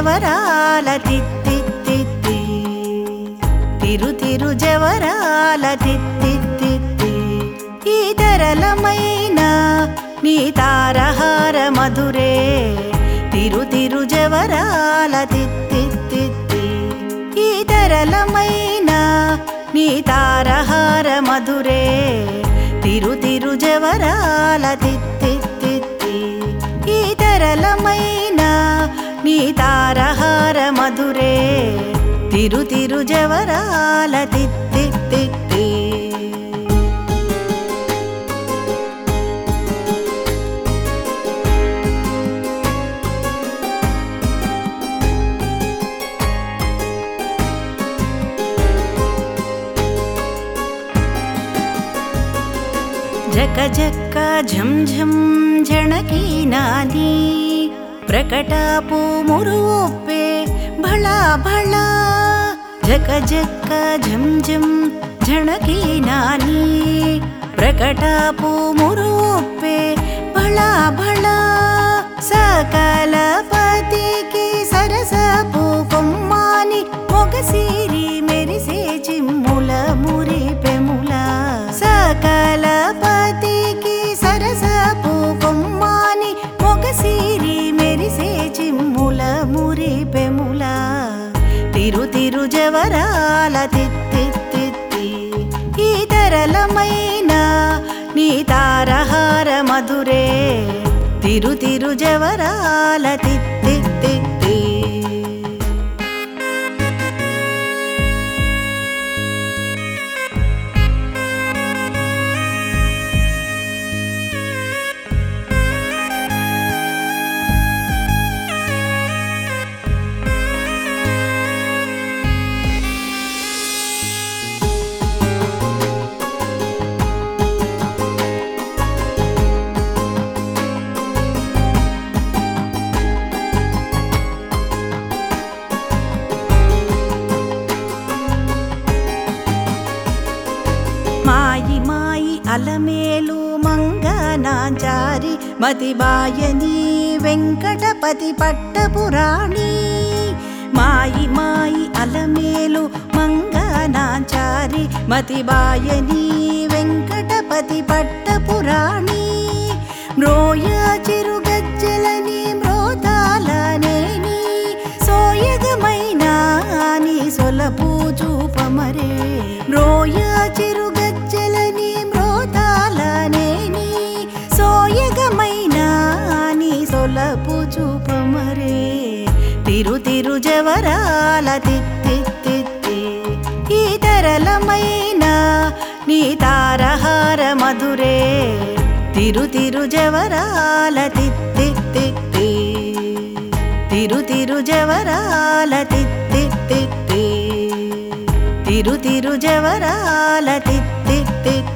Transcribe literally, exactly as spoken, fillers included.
జవరాల తిత్తిత్తి తిరు తిరు జవరాల తిత్తిత్తి ఈ తరళమైన నీ తారహార మధురే తిరు తిరు జవరాల తిత్తిత్తి ఈ తరళమైన నీ తారహార మధురే తిరు తిరు జవరాల తిత్తిత్తి ఈ తరళమైన నీ తారహార మధురే తిరు తిరు జవరాల తిత్తిత్తి జక జక్క ఝం ఝం ఝణకీ నాది ప్రకటపు మురువొప్పే భళా భళా జక జక్క ఝం ఝం ఝణకీ నాని ప్రకటపు మురువొప్పే భళా భళా సకల పతికి సరసపు కొమ్మాని మొగసిరి మెరిసే చిమ్ముల మురి పెముల సకల పతికి సరసపు కొమ్మాని మొగసిరి మెరిసే చిమ్ముల మురి పెముల తిరు తిరు జవరాల తిత్తిత్తి ఈ తరళమైన నీ తారహార మధురే తిరు తిరు జవరాల తిత్తిత్తి మాయి మాయి అలమేలు మంగనాచారి మతిబాయని వెంకటపతి పట్టపురాణి మాయి మాయి అలమేలు మంగనాచారి మతిబాయని వెంకటపతి పట్టపురాణి మ్రోయ చిరుగజ్జలని మ్రోతాలనేని సోయగమైన నీ సొలపు చూపమరే మ్రోయ చిరుగజ్జలని మ్రోతాలనేని సోయగమైన నీ సొలపు చూపమరే తిరు తిరు జవరాల తిత్తిత్తి ఈ తరళమైన నీ తారహార మధురే తిరు తిరు జవరాల తిత్తిత్తి తిరు తిరు జవరాల తిత్తిత్తి తిరు తిరు జవరాల తిత్తిత్తి